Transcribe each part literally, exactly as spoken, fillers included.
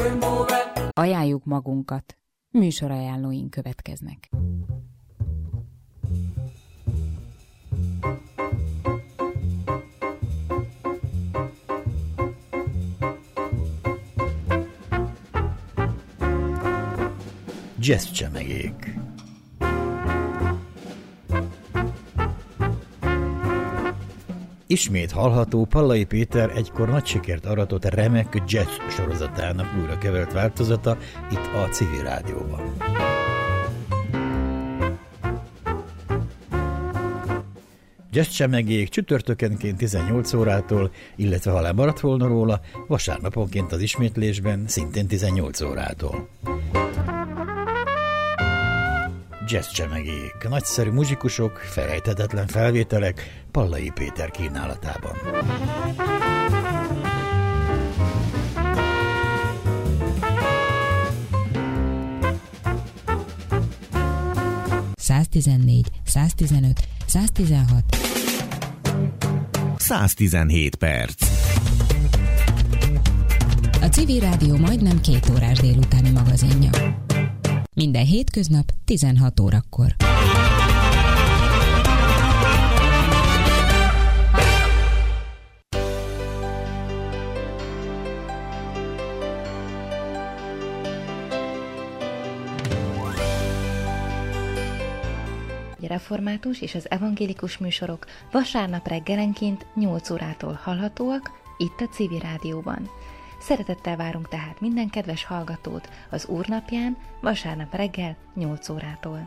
Ajánljuk magunkat. Műsorajánlóink következnek. Jazz csemegék. Ismét hallható Pallai Péter egykor nagy sikert aratott remek jazz sorozatának újra kevert változata itt a Civil Rádióban. Jazz csemegék csütörtökenként tizennyolc órától, illetve ha lemaradt volna róla, vasárnaponként az ismétlésben szintén tizennyolc órától. Jazz csemegék, nagyszerű muzsikusok, felejthetetlen felvételek Pallai Péter kínálatában. száztizennégy, száztizenöt, száztizenhat száztizenhét perc. A Civil Rádió majdnem két órás délutáni magazinja. Minden hétköznap tizenhat órakor. A református és az evangélikus műsorok vasárnap reggelenként nyolc órától hallhatóak itt a Civil Rádióban. Szeretettel várunk tehát minden kedves hallgatót az Úrnapján vasárnap reggel nyolc órától.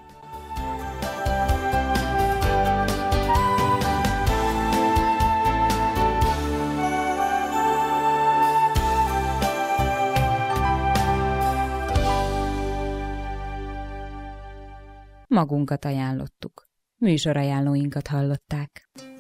Magunkat ajánlottuk. Műsorajánlóinkat hallották.